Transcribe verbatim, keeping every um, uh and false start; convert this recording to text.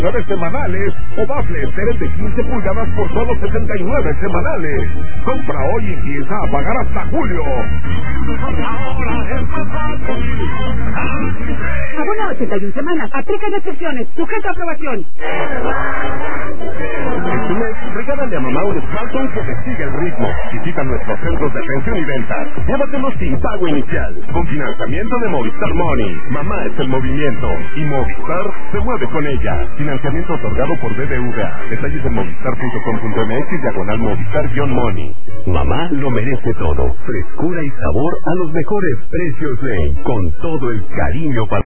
nueve semanales o bafle estéril de quince pulgadas por solo sesenta y nueve semanales. Compra hoy y empieza a pagar hasta julio. Abono ochenta y una semanas. Aplica restricciones. Sujeto a aprobación. Este mes, regálale a mamá un smartphone que te siga el ritmo. Visita nuestros centros de atención y venta. Llévatelo sin pago inicial. Con financiamiento de Movistar Money. Mamá es el movimiento. Y Movistar se mueve con ella. Financiamiento otorgado por B B V A. Detalles en movistar punto com punto m x diagonal Movistar-Money. Mamá lo merece todo. Frescura y sabor a los mejores precios Ley. Con todo el cariño para